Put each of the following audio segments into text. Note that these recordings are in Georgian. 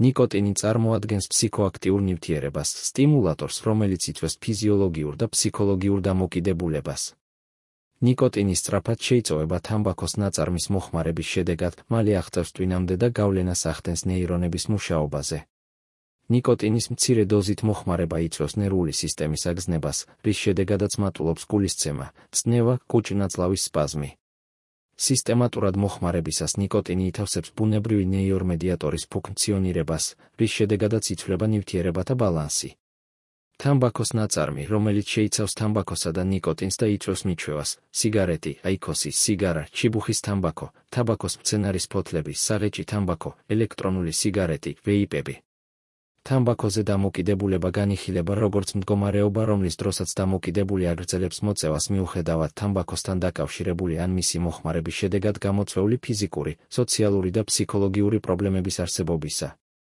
ნიკოტინი წარმოადგენს ფსიქოაქტიურ ნივთიერებას, სტიმულატორს, რომელიც იწვევს ფიზიოლოგიურ და ფსიქოლოგიურ დამოკიდებულებას. ნიკოტინი სწრაფად შეიწოვება თამბაქოს ნაწარმის მოხმარების შედეგად, მალე აღწევს ტვინამდე და გავლენას ახდენს ნეირონების მუშაობაზე. ნიკოტინის მცირე დოზით მოხმარება იწვევს ნერვული სისტემის აგზნებას, რის შედეგადაც მატულობს გულისცემა, წნევა, კუჭ-ნაწლავის სპაზმი. სისტემატურად მოხმარებისას ნიკოტინი ითავსებს ბუნებრივი ნეირომედიატორის ფუნქციონირებას, რის შედეგადაც იცვლება ნივთიერებათა ბალანსი. თამბაქოს ნაწარმი, რომელიც შეიცავს თამბაქოსა და ნიკოტინს და იწვევს მიჩვევას, სიგარეტი, აიქოსი, სიგარა, ჩიბუხის თამბაქო, თაბაქოს მცენარის ფოთლები, საღეჭი თამბაქო, ელექტრონული სიგარეტი, ვეიპები. თამბაქოზე დამოკიდებულება განიხილება როგორც მდგომარეობა, რომლის დროსაც დამოკიდებული აგრძელებს მოწევას მიუხედავად თამბაქოსთან დაკავშირებული ან მისი მოხმარების შედეგად გამოწვეული ფიზიკური, სოციალური და ფსიქოლოგიური პრობლემების არსებობისა.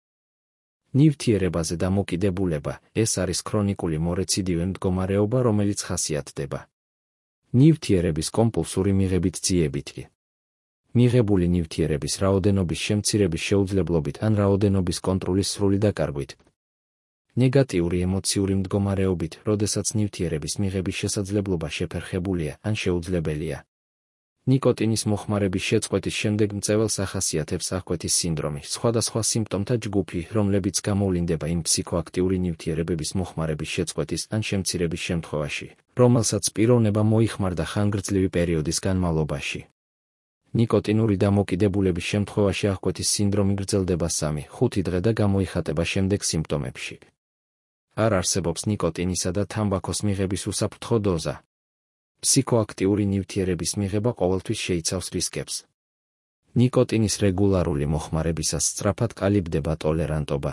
ნივთიერებაზე დამოკიდებულება, ეს არის ქრონიკული მორეციდივე მდგომარეობა, რომელიც ხასიათდება ნივთიერების კომპულსური მიღებით ძიებითი. მიღებული ნივთიერების რაოდენობის შემცირების შეუძლებლობით ან რაოდენობის კონტროლის სრული დაკარგვით. ნეგატიური ემოციური მდგომარეობით, როდესაც ნივთიერების მიღების შესაძლებლობა შეფერხებულია ან შეუძლებელია. ნიკოტინის მოხმარების შეწყვეტის შემდეგ მწეველს ახასიათებს აღკვეთის სინდრომი, სხვადასხვა სიმპტომთა ჯგუფი, რომლებიც გამოვლინდება იმ ფსიქოაქტიური ნივთიერებების მოხმარების შეწყვეტის ან შემცირების შემთხვევაში, რომელსაც პიროვნება მოიხმარდა ხანგრძლივი პერიოდის განმავლობაში. ნიკოტინური დამოკიდებულების შემთხვევაში აღკვეთის სინდრომი გრძელდება 3-5 დღე და გამოიხატება შემდეგ სიმპტომებში. არ არსებობს ნიკოტინისა და თამბაქოს მიღების უსაფრთხო დოზა. ფსიქოაქტიური ნივთიერების მიღება ყოველთვის შეიცავს რისკებს. ნიკოტინის რეგულარული მოხმარებისას სწრაფად კალიბდება ტოლერანტობა.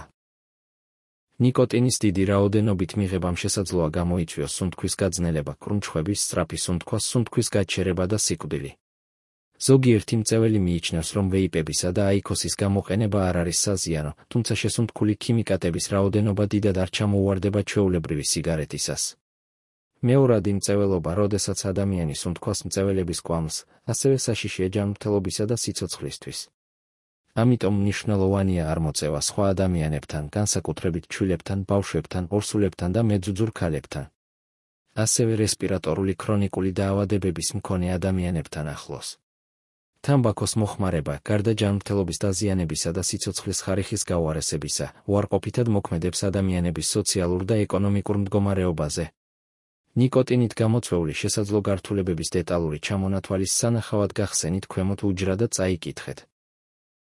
ნიკოტინის დიდი რაოდენობით მიღებამ შესაძლოა გამოიწვიოს სუნთქვის გაძნელება, კრუნჩხვების სწრაფი სუნთქვა, სუნთქვის გაჩერება და სიკვდილი. ზოგიერთი მწეველი მიიჩნევს, რომ ვეიპებისა და აიქოსის გამოყენება არ არის საზიანო, თუმცა შესუნთქული ქიმიკატების რაოდენობა დიდად არ ჩამოუვარდება ჩვეულებრივი სიგარეტისას. მეორადი მწეველობა, როდესაც ადამიანი სუნთქვას მწეველების კვამლს, ასევე საშიშია ჯანმრთელობისა და სიცოცხლისთვის. ამიტომ მნიშვნელოვანია არ მოწევა სხვა ადამიანებთან, განსაკუთრებით ჩვილებთან, ბავშვებთან, ორსულებთან და მეძუძურ ქალებთან. ასევე რესპირატორული ქრონიკული დაავადებების მქონე ადამიანებთან ახლოს. თამბაქოს მოხმარება, გარდა ჯანმრთელობის დაზიანებისა და სიცოცხლის ხარისხის გაუარესებისა, უარყოფითად მოქმედებს ადამიანების სოციალურ და ეკონომიკურ მდგომარეობაზე. ნიკოტინით გამოწვეული შესაძლო გართულებების დეტალური ჩამონათვალის სანახავად გახსენით ქვემოთ უჯრა და წაიკითხეთ.